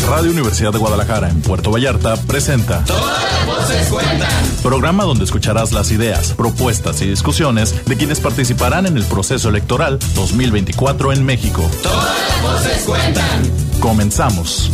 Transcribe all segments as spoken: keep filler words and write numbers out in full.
Radio Universidad de Guadalajara en Puerto Vallarta presenta Todas las voces cuentan. Programa donde escucharás las ideas, propuestas y discusiones de quienes participarán en el proceso electoral dos mil veinticuatro en México. Todas las voces cuentan. Comenzamos.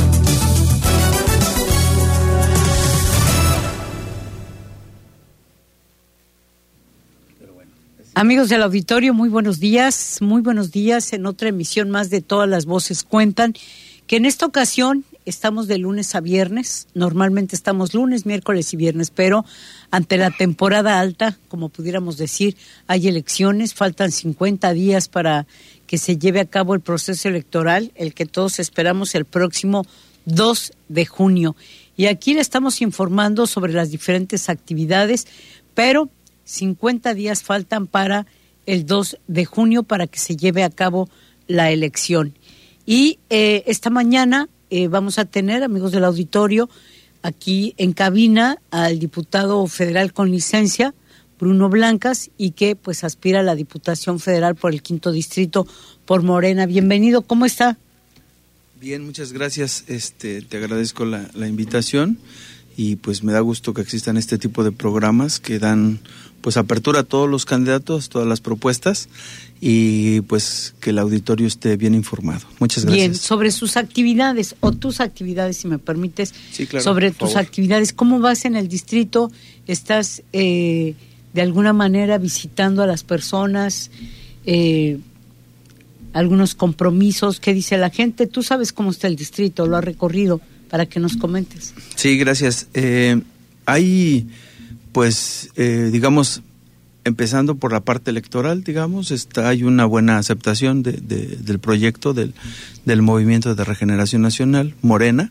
Amigos del auditorio, muy buenos días, muy buenos días en otra emisión más de Todas las Voces Cuentan, que en esta ocasión estamos de lunes a viernes, normalmente estamos lunes, miércoles y viernes, pero ante la temporada alta, como pudiéramos decir, hay elecciones, faltan cincuenta días para que se lleve a cabo el proceso electoral, el que todos esperamos el próximo dos de junio. Y aquí le estamos informando sobre las diferentes actividades, pero cincuenta días faltan para el dos de junio para que se lleve a cabo la elección. Y eh, esta mañana eh, vamos a tener, amigos del auditorio, aquí en cabina al diputado federal con licencia, Bruno Blancas, y que pues aspira a la Diputación Federal por el quinto distrito por Morena. Bienvenido, ¿cómo está? Bien, muchas gracias. Este, te agradezco la, la invitación. Y pues me da gusto que existan este tipo de programas que dan pues apertura a todos los candidatos, todas las propuestas y pues que el auditorio esté bien informado. Muchas gracias. Bien, sobre sus actividades o tus actividades, si me permites, sí, claro, sobre tus favor. actividades, ¿cómo vas en el distrito? ¿Estás eh, de alguna manera visitando a las personas? Eh, algunos compromisos, ¿qué dice la gente? Tú sabes cómo está el distrito, lo has recorrido, para que nos comentes. Sí, gracias. Eh, hay, pues, eh, digamos, empezando por la parte electoral, digamos, está, hay una buena aceptación de, de, del proyecto del, del Movimiento de Regeneración Nacional, Morena.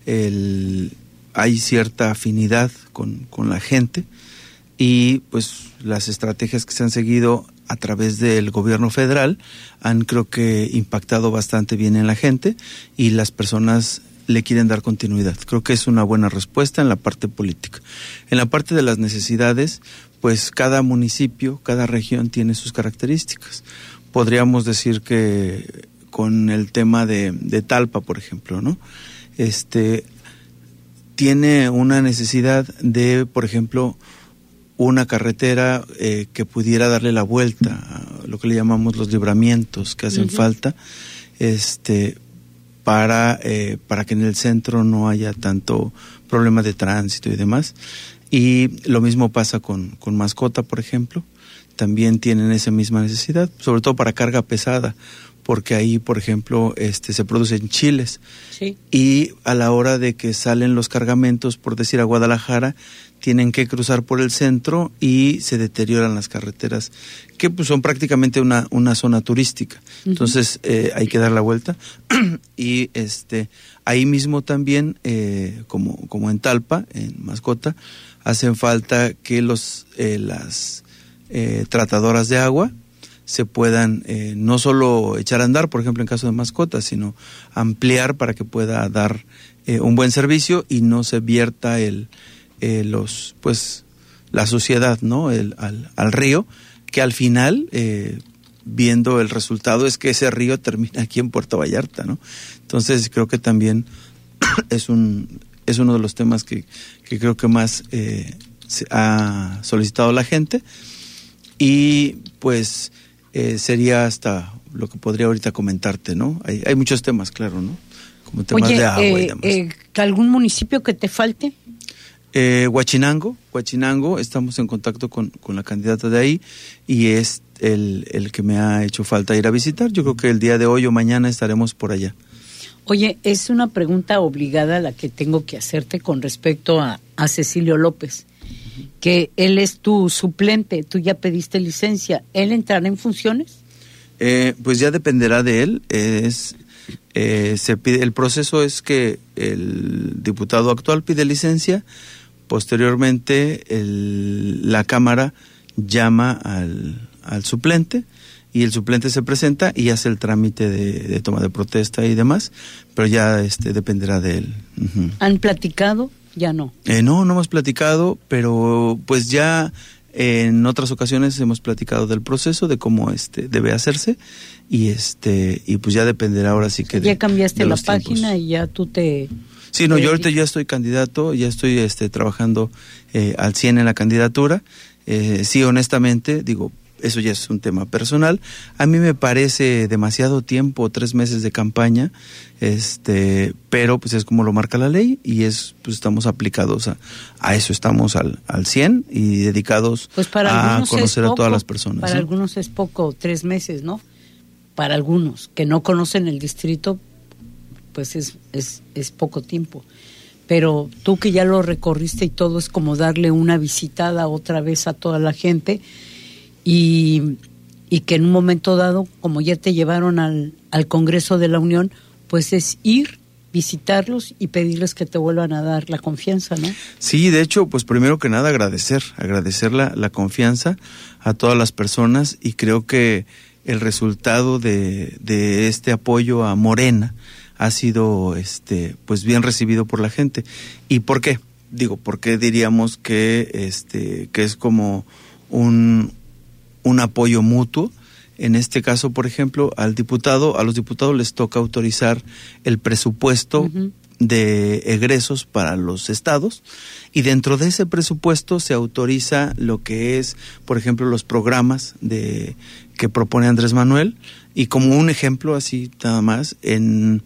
El, hay cierta afinidad con, con la gente y, pues, las estrategias que se han seguido a través del gobierno federal han, creo que, impactado bastante bien en la gente y las personas le quieren dar continuidad. Creo que es una buena respuesta en la parte política. En la parte de las necesidades, pues cada municipio, cada región tiene sus características. Podríamos decir que con el tema de, de Talpa, por ejemplo, ¿no? Este, tiene una necesidad de, por ejemplo, una carretera eh, que pudiera darle la vuelta a lo que le llamamos los libramientos que hacen uh-huh. falta, este, para eh, para que en el centro no haya tanto problema de tránsito y demás. Y lo mismo pasa con, con Mascota, por ejemplo, también tienen esa misma necesidad, sobre todo para carga pesada, porque ahí, por ejemplo, este se producen chiles. Sí. Y a la hora de que salen los cargamentos, por decir a Guadalajara, tienen que cruzar por el centro y se deterioran las carreteras, que pues son prácticamente una, una zona turística. Uh-huh. Entonces eh, hay que dar la vuelta. Y este ahí mismo también, eh, como, como en Talpa, en Mascota, hacen falta que los eh, las eh, tratadoras de agua se puedan eh, no solo echar a andar, por ejemplo en caso de Mascota, sino ampliar para que pueda dar eh, un buen servicio y no se vierta el Eh, los pues la suciedad, ¿no? El, al, al río, que al final eh, viendo el resultado es que ese río termina aquí en Puerto Vallarta, ¿no? Entonces creo que también es un es uno de los temas que, que creo que más eh, se ha solicitado la gente y pues eh, sería hasta lo que podría ahorita comentarte, ¿no? Hay, hay muchos temas, claro, ¿no? Como temas Oye, de agua eh, y demás. Eh, ¿algún municipio que te falte? Eh, Huachinango, Huachinango, estamos en contacto con, con la candidata de ahí y es el, el que me ha hecho falta ir a visitar. Yo creo que el día de hoy o mañana estaremos por allá. Oye, es una pregunta obligada la que tengo que hacerte con respecto a, a Cecilio López, uh-huh. que él es tu suplente, tú ya pediste licencia, ¿él entrará en funciones? Eh, pues ya dependerá de él. Es eh, se pide, el proceso es que el diputado actual pide licencia. Posteriormente, el, la Cámara llama al, al suplente y el suplente se presenta y hace el trámite de, de toma de protesta y demás, pero ya este dependerá de él. Uh-huh. ¿Han platicado? Ya no. Eh, no, no hemos platicado, pero pues ya En otras ocasiones hemos platicado del proceso, de cómo este debe hacerse, y este y pues ya dependerá ahora sí que de, ya cambiaste de la los página tiempos. Y ya tú te... Sí, no, te... yo ahorita ya estoy candidato, ya estoy este trabajando eh, al cien en la candidatura. Eh, sí, honestamente, digo, eso ya es un tema personal. A mí me parece demasiado tiempo, tres meses de campaña, este, pero pues es como lo marca la ley y es, pues estamos aplicados a, a eso, estamos al, al cien y dedicados pues para a conocer poco, a todas las personas. Para ¿sí? algunos es poco, tres meses, ¿no? Para algunos que no conocen el distrito, pues es, es, es poco tiempo. Pero tú que ya lo recorriste y todo, es como darle una visitada otra vez a toda la gente y, y que en un momento dado, como ya te llevaron al, al Congreso de la Unión, pues es ir, visitarlos y pedirles que te vuelvan a dar la confianza, ¿no? Sí, de hecho, pues primero que nada agradecer, agradecer la, la confianza a todas las personas, y creo que el resultado de, de este apoyo a Morena ha sido este pues bien recibido por la gente. ¿Y por qué? Digo, porque diríamos que este que es como un un apoyo mutuo. En este caso, por ejemplo, al diputado, a los diputados les toca autorizar el presupuesto uh-huh. de egresos para los estados, y dentro de ese presupuesto se autoriza lo que es, por ejemplo, los programas de que propone Andrés Manuel. Y como un ejemplo así nada más, en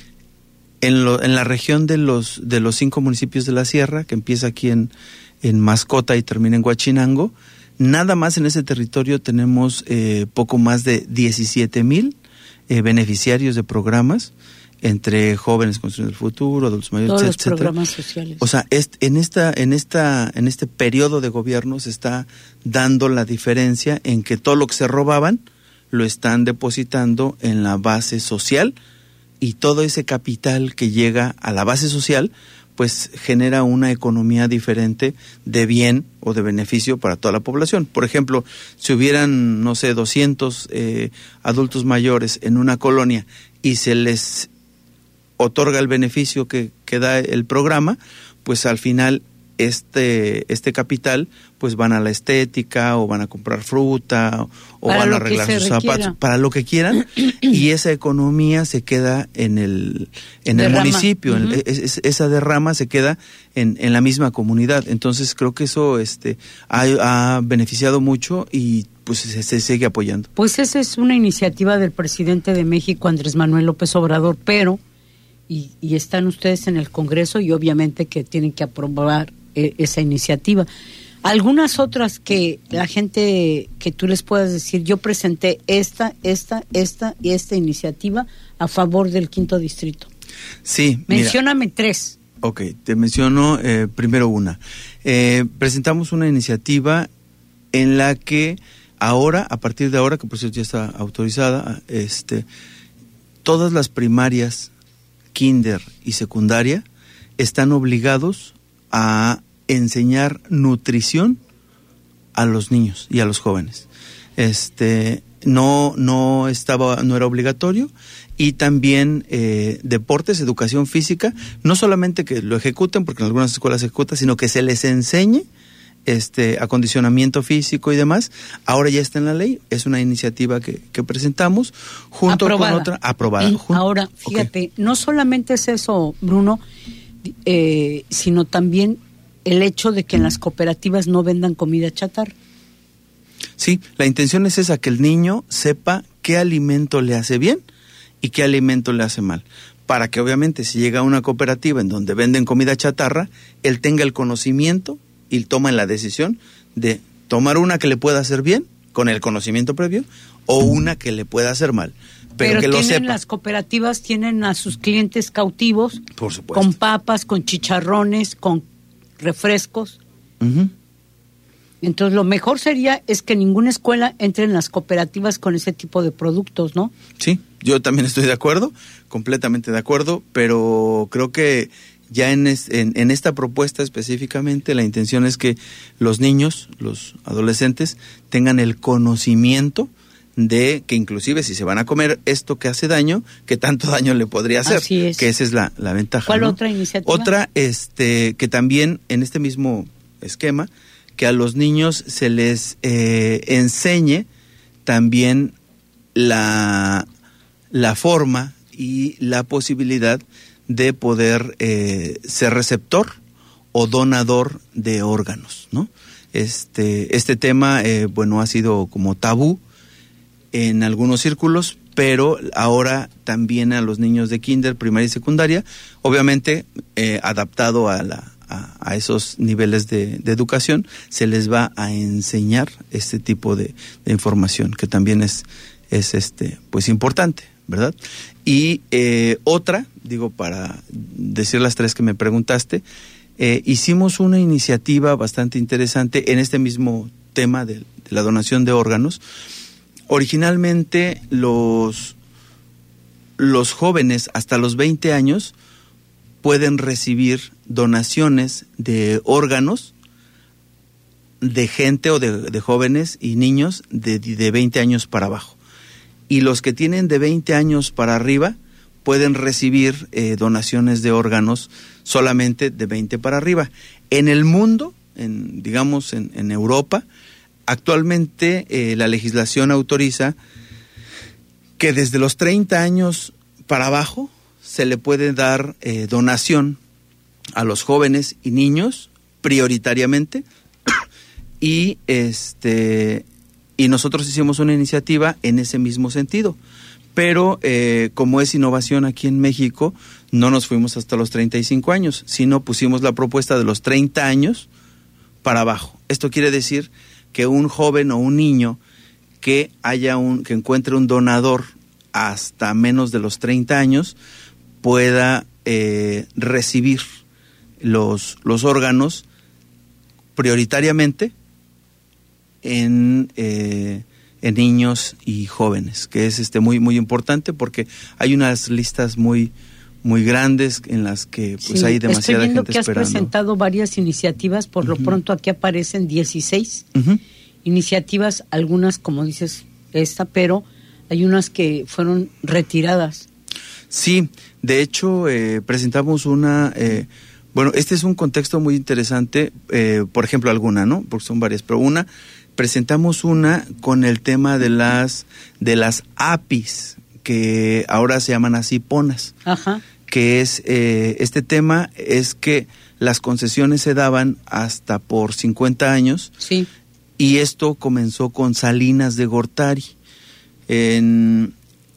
en, lo, en la región de los de los cinco municipios de la Sierra, que empieza aquí en, en Mascota y termina en Huachinango, nada más en ese territorio tenemos eh, poco más de diecisiete mil eh, beneficiarios de programas, entre jóvenes construyendo el futuro, adultos mayores, todos etcétera. Los programas sociales. O sea, est, en esta en esta en este periodo de gobierno se está dando la diferencia en que todo lo que se robaban lo están depositando en la base social, y todo ese capital que llega a la base social pues genera una economía diferente de bien o de beneficio para toda la población. Por ejemplo, si hubieran, no sé, doscientos eh, adultos mayores en una colonia y se les otorga el beneficio que, que da el programa, pues al final este este capital pues van a la estética, o van a comprar fruta, o para van a arreglar sus requiera. zapatos, para lo que quieran, y esa economía se queda en el en derrama. el municipio, uh-huh. en, es, es, esa derrama se queda en, en la misma comunidad. Entonces creo que eso este ha, ha beneficiado mucho, y pues se, se sigue apoyando. Pues esa es una iniciativa del presidente de México, Andrés Manuel López Obrador, pero y, y están ustedes en el Congreso y obviamente que tienen que aprobar eh, esa iniciativa. Algunas otras que la gente, que tú les puedas decir, yo presenté esta, esta, esta y esta iniciativa a favor del quinto distrito. Sí. Mencióname mira. tres. Ok, te menciono eh, primero una. Eh, presentamos una iniciativa en la que ahora, a partir de ahora, que por cierto ya está autorizada, este, todas las primarias, kinder y secundaria están obligados a enseñar nutrición a los niños y a los jóvenes. Este no no estaba no era obligatorio, y también eh, deportes, educación física, no solamente que lo ejecuten, porque en algunas escuelas se ejecuta, sino que se les enseñe este acondicionamiento físico y demás. Ahora ya está en la ley, es una iniciativa que, que presentamos junto aprobada. con otra aprobada. Jun- Ahora, fíjate, okay. No solamente es eso, Bruno, eh, sino también el hecho de que en las cooperativas no vendan comida chatarra. Sí, la intención es esa, que el niño sepa qué alimento le hace bien y qué alimento le hace mal, para que obviamente si llega a una cooperativa en donde venden comida chatarra, él tenga el conocimiento y toma la decisión de tomar una que le pueda hacer bien, con el conocimiento previo, o una que le pueda hacer mal. Pero, Pero que lo tienen, sepa. Las cooperativas tienen a sus clientes cautivos, por supuesto, con papas, con chicharrones, con refrescos. Uh-huh. Entonces lo mejor sería es que ninguna escuela entre en las cooperativas con ese tipo de productos, ¿no? Sí, yo también estoy de acuerdo, completamente de acuerdo, pero creo que ya en, es, en, en esta propuesta específicamente la intención es que los niños, los adolescentes, tengan el conocimiento de que inclusive si se van a comer esto que hace daño, que tanto daño le podría hacer. Así es. Que esa es la, la ventaja. ¿Cuál ¿no? otra iniciativa? Otra, este, que también en este mismo esquema, que a los niños se les eh, enseñe también la, la forma y la posibilidad de poder eh, ser receptor o donador de órganos, ¿no? Este, este tema, eh, bueno, ha sido como tabú en algunos círculos, pero ahora también a los niños de kinder, primaria y secundaria, obviamente eh, adaptado a, la, a, a esos niveles de, de educación, se les va a enseñar este tipo de, de información, que también es, es este, pues importante, ¿verdad? Y eh, otra, digo, para decir las tres que me preguntaste, eh, hicimos una iniciativa bastante interesante en este mismo tema de, de la donación de órganos. Originalmente los, los jóvenes hasta los veinte años pueden recibir donaciones de órganos de gente o de, de jóvenes y niños de, de veinte años para abajo. Y los que tienen de veinte años para arriba pueden recibir eh, donaciones de órganos solamente de veinte para arriba. En el mundo, en, digamos en, en Europa, actualmente eh, la legislación autoriza que desde los treinta años para abajo se le puede dar eh, donación a los jóvenes y niños prioritariamente y este y nosotros hicimos una iniciativa en ese mismo sentido, pero eh, como es innovación aquí en México, no nos fuimos hasta los treinta y cinco años, sino pusimos la propuesta de los treinta años para abajo. Esto quiere decir que un joven o un niño que haya un que encuentre un donador hasta menos de los treinta años pueda eh, recibir los, los órganos prioritariamente en, eh, en niños y jóvenes, que es este muy muy importante porque hay unas listas muy muy grandes en las que pues sí, hay demasiada gente esperando. Estoy viendo que has presentado varias iniciativas, por uh-huh. lo pronto aquí aparecen dieciséis uh-huh. iniciativas, algunas como dices esta, pero hay unas que fueron retiradas. Sí, de hecho eh, presentamos una, eh, bueno, este es un contexto muy interesante, eh, por ejemplo alguna, ¿no? Porque son varias, pero una, presentamos una con el tema de las, de las A P Is, que ahora se llaman asiponas. Ajá. Que es, eh, este tema es que las concesiones se daban hasta por cincuenta años. Sí. Y esto comenzó con Salinas de Gortari. En,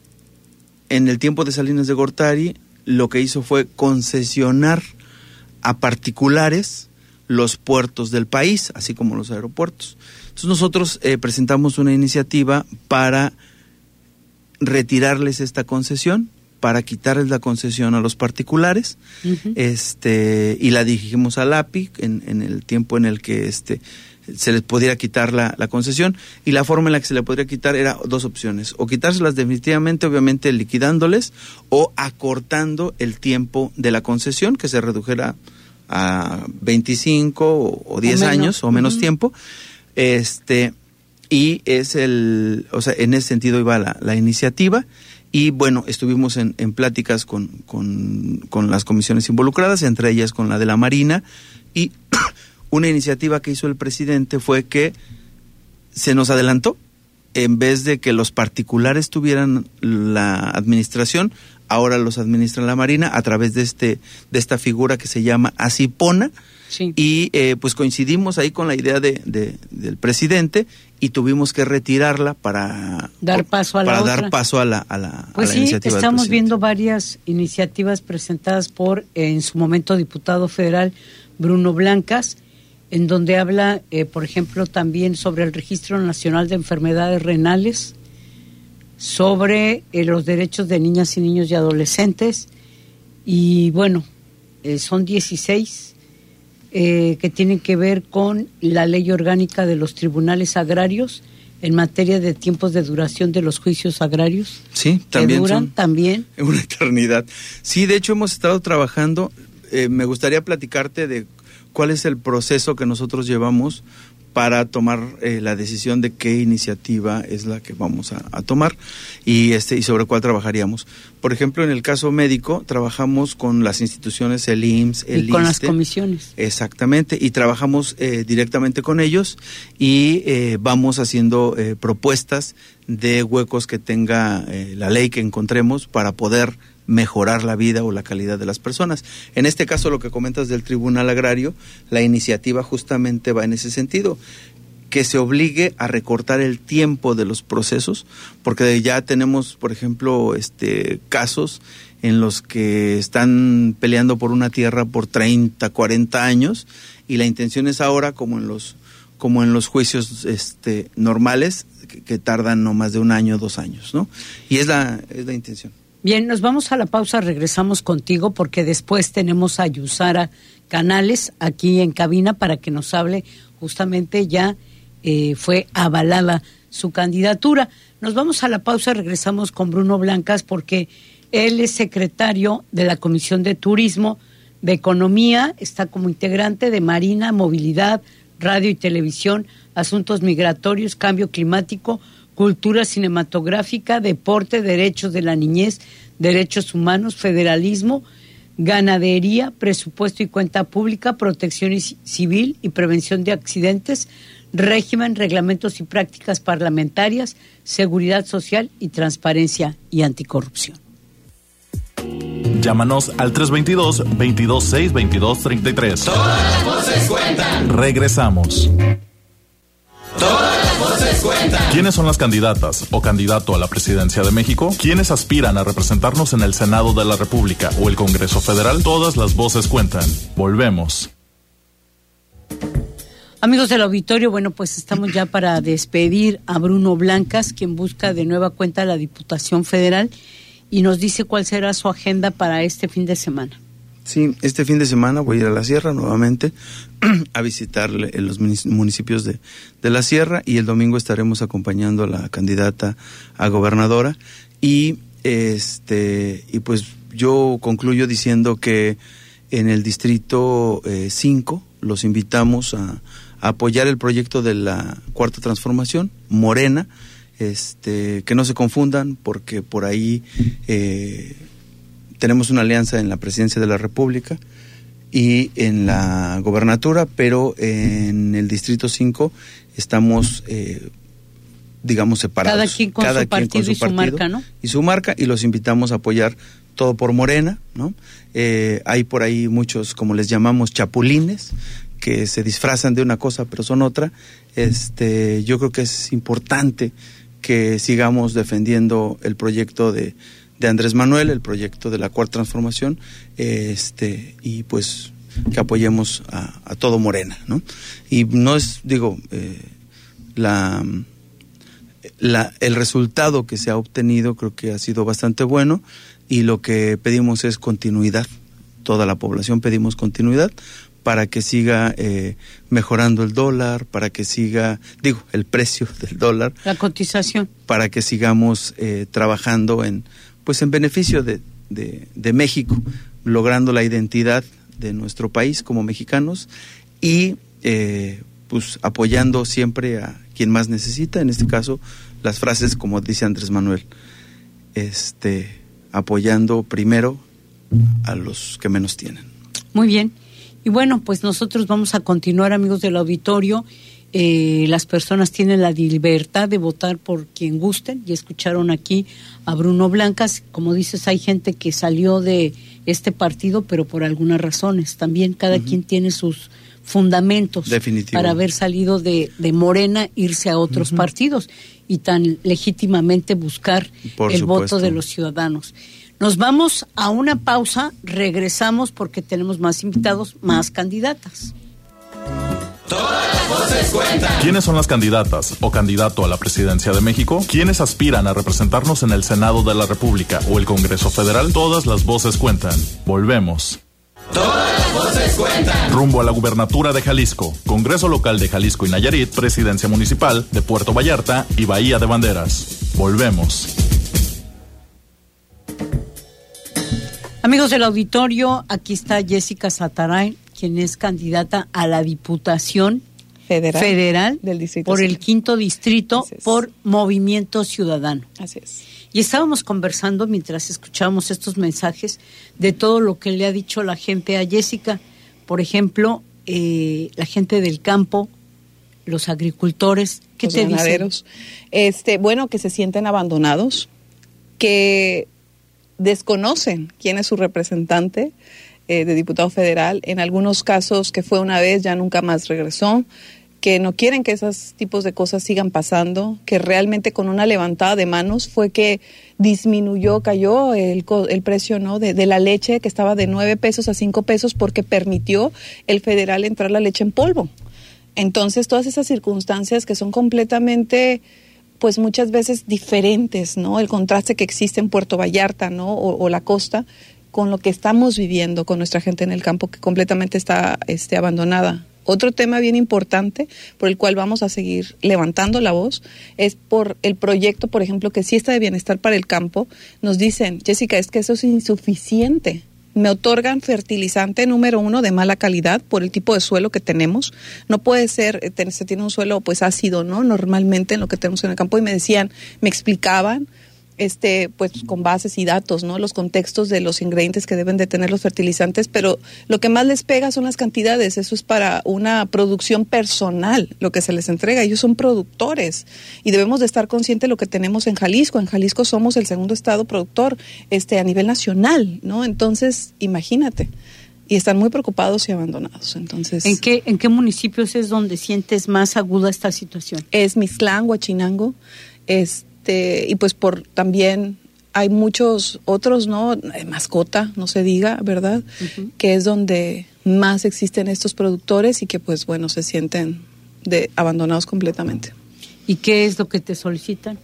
en el tiempo de Salinas de Gortari, lo que hizo fue concesionar a particulares los puertos del país, así como los aeropuertos. Entonces nosotros eh, presentamos una iniciativa para retirarles esta concesión, para quitarles la concesión a los particulares, uh-huh. este y la dirigimos al A P I en, en el tiempo en el que este se les pudiera quitar la, la concesión, y la forma en la que se le podría quitar era dos opciones: o quitárselas definitivamente, obviamente liquidándoles, o acortando el tiempo de la concesión, que se redujera a veinticinco o, o diez o años o menos uh-huh. tiempo. Este y es el, o sea, en ese sentido iba la, la iniciativa. Y bueno, estuvimos en, en pláticas con, con, con las comisiones involucradas, entre ellas con la de la Marina, y una iniciativa que hizo el presidente fue que se nos adelantó, en vez de que los particulares tuvieran la administración, ahora los administra la Marina a través de este de esta figura que se llama asipona. Sí. Y eh, pues coincidimos ahí con la idea de, de del presidente y tuvimos que retirarla para dar paso a para la dar otra. paso a la a la, pues a la sí, iniciativa. Estamos viendo varias iniciativas presentadas por en su momento diputado federal Bruno Blancas, en donde habla, eh, por ejemplo, también sobre el Registro Nacional de Enfermedades Renales, sobre eh, los derechos de niñas y niños y adolescentes, y bueno, eh, son dieciséis eh, que tienen que ver con la ley orgánica de los tribunales agrarios en materia de tiempos de duración de los juicios agrarios. Sí, también que duran son también una eternidad. Sí, de hecho hemos estado trabajando, eh, me gustaría platicarte de cuál es el proceso que nosotros llevamos para tomar eh, la decisión de qué iniciativa es la que vamos a, a tomar y este y sobre cuál trabajaríamos. Por ejemplo, en el caso médico, trabajamos con las instituciones, el I M S S, el I S S S T E. Y con las comisiones. Exactamente, y trabajamos eh, directamente con ellos y eh, vamos haciendo eh, propuestas de huecos que tenga eh, la ley que encontremos para poder mejorar la vida o la calidad de las personas. En este caso, lo que comentas del Tribunal Agrario, la iniciativa justamente va en ese sentido, que se obligue a recortar el tiempo de los procesos, porque ya tenemos, por ejemplo, este casos en los que están peleando por una tierra por treinta, cuarenta años, y la intención es ahora, como en los como en los juicios este normales, que, que tardan no más de un año, dos años, ¿no? Y es la es la intención. Bien, nos vamos a la pausa, regresamos contigo porque después tenemos a Yusara Canales aquí en cabina para que nos hable, justamente ya eh, fue avalada su candidatura. Nos vamos a la pausa, regresamos con Bruno Blancas porque él es secretario de la Comisión de Turismo, de Economía, está como integrante de Marina, Movilidad, Radio y Televisión, Asuntos Migratorios, Cambio Climático, Cultura Cinematográfica, Deporte, Derechos de la Niñez, Derechos Humanos, Federalismo, Ganadería, Presupuesto y Cuenta Pública, Protección Civil y Prevención de Accidentes, Régimen, Reglamentos y Prácticas Parlamentarias, Seguridad Social y Transparencia y Anticorrupción. Llámanos al tres dos dos, veintidós seis, veintidós treinta y tres. Todas las voces cuentan. Regresamos. Todas las voces cuentan. ¿Quiénes son las candidatas o candidato a la presidencia de México? ¿Quiénes aspiran a representarnos en el Senado de la República o el Congreso Federal? Todas las voces cuentan. Volvemos. Amigos del auditorio, bueno, pues estamos ya para despedir a Bruno Blancas, quien busca de nueva cuenta la Diputación Federal y nos dice cuál será su agenda para este fin de semana. Sí, este fin de semana voy a ir a la Sierra nuevamente a visitar los municipios de, de la Sierra y el domingo estaremos acompañando a la candidata a gobernadora y este y pues yo concluyo diciendo que en el distrito cinco eh, los invitamos a, a apoyar el proyecto de la Cuarta Transformación, Morena, este que no se confundan porque por ahí eh, tenemos una alianza en la presidencia de la República y en la gobernatura, pero en el distrito cinco estamos, eh, digamos, separados. Cada quien con Cada su partido quien con su y su partido marca, ¿no? Y su marca, y los invitamos a apoyar todo por Morena, ¿no? Eh, hay por ahí muchos, como les llamamos, chapulines, que se disfrazan de una cosa pero son otra. Este, yo creo que es importante que sigamos defendiendo el proyecto de de Andrés Manuel, el proyecto de la Cuarta Transformación, este y pues que apoyemos a, a todo Morena, ¿no? Y no es, digo, eh, la, la el resultado que se ha obtenido creo que ha sido bastante bueno y lo que pedimos es continuidad. Toda la población pedimos continuidad para que siga eh, mejorando el dólar, para que siga, digo, el precio del dólar. La cotización. Para que sigamos eh, trabajando en pues en beneficio de, de, de México, logrando la identidad de nuestro país como mexicanos y eh, pues apoyando siempre a quien más necesita, en este caso las frases como dice Andrés Manuel, este apoyando primero a los que menos tienen. Muy bien, y bueno, pues nosotros vamos a continuar, amigos del auditorio. Eh, las personas tienen la libertad de votar por quien gusten, y escucharon aquí a Bruno Blancas. Como dices, hay gente que salió de este partido, pero por algunas razones. También cada uh-huh. quien tiene sus fundamentos para haber salido de, de Morena, irse a otros uh-huh. partidos y tan legítimamente buscar por el supuesto. Voto de los ciudadanos. Nos vamos a una pausa, regresamos porque tenemos más invitados, más candidatas. Todas las voces cuentan. ¿Quiénes son las candidatas o candidato a la presidencia de México? ¿Quiénes aspiran a representarnos en el Senado de la República o el Congreso Federal? Todas las voces cuentan. Volvemos. Todas las voces cuentan. Rumbo a la gubernatura de Jalisco, Congreso Local de Jalisco y Nayarit, Presidencia Municipal de Puerto Vallarta y Bahía de Banderas. Volvemos. Amigos del auditorio, aquí está Jessica Sataray, quien es candidata a la Diputación Federal, Federal del distrito por siete. el quinto distrito Es. por Movimiento Ciudadano. Así es. Y estábamos conversando mientras escuchábamos estos mensajes de todo lo que le ha dicho la gente a Jessica. Por ejemplo, eh, la gente del campo, los agricultores, ¿qué Los te ganaderos. dicen? Este, bueno, que se sienten abandonados, que desconocen quién es su representante eh, de diputado federal. En algunos casos, que fue una vez, ya nunca más regresó. Que no quieren que esos tipos de cosas sigan pasando, que realmente con una levantada de manos fue que disminuyó, cayó el, el precio, ¿no?, de, de la leche, que estaba de nueve pesos a cinco pesos, porque permitió el federal entrar la leche en polvo. Entonces, todas esas circunstancias que son completamente, pues muchas veces diferentes, ¿no?, el contraste que existe en Puerto Vallarta, ¿no?, o, o la costa, con lo que estamos viviendo con nuestra gente en el campo, que completamente está este, abandonada. Otro tema bien importante por el cual vamos a seguir levantando la voz es por el proyecto, por ejemplo, que sí está de bienestar para el campo. Nos dicen, Jessica, es que eso es insuficiente. Me otorgan fertilizante número uno de mala calidad por el tipo de suelo que tenemos. No puede ser, se tiene un suelo pues ácido, ¿no?, normalmente en lo que tenemos en el campo. Y me decían, me explicaban, este, pues con bases y datos, ¿no?, los contextos de los ingredientes que deben de tener los fertilizantes, pero lo que más les pega son las cantidades. Eso es para una producción personal, lo que se les entrega. Ellos son productores y debemos de estar conscientes de lo que tenemos en Jalisco. En Jalisco somos el segundo estado productor este, a nivel nacional, ¿no? Entonces, imagínate. Y están muy preocupados y abandonados. Entonces, ¿En qué, ¿En qué municipios es donde sientes más aguda esta situación? Es Mixtlán, Huachinango, es Este, y pues por también hay muchos otros, ¿no? Mascota, no se diga, ¿verdad? Uh-huh. Que es donde más existen estos productores y que pues bueno, se sienten de abandonados completamente. ¿Y qué es lo que te solicitan?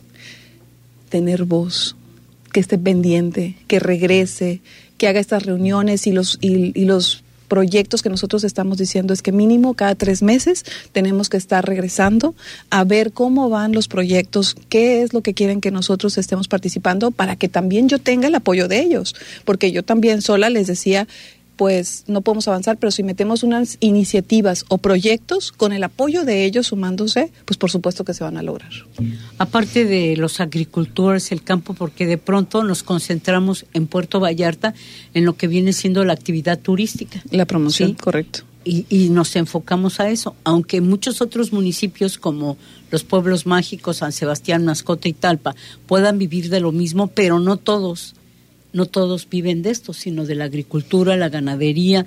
Tener voz, que esté pendiente, que regrese, que haga estas reuniones y los y, y los proyectos que nosotros estamos diciendo es que mínimo cada tres meses tenemos que estar regresando a ver cómo van los proyectos, qué es lo que quieren que nosotros estemos participando, para que también yo tenga el apoyo de ellos, porque yo también sola les decía, pues no podemos avanzar, pero si metemos unas iniciativas o proyectos con el apoyo de ellos sumándose, pues por supuesto que se van a lograr. Aparte de los agricultores, el campo, porque de pronto nos concentramos en Puerto Vallarta en lo que viene siendo la actividad turística. La promoción, ¿sí? Correcto. Y, y nos enfocamos a eso, aunque muchos otros municipios como los pueblos mágicos, San Sebastián, Mascota y Talpa, puedan vivir de lo mismo, pero no todos. No todos viven de esto, sino de la agricultura, la ganadería,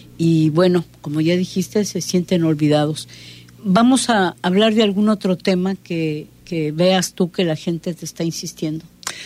y bueno, como ya dijiste, se sienten olvidados. Vamos a hablar de algún otro tema que, que veas tú que la gente te está insistiendo.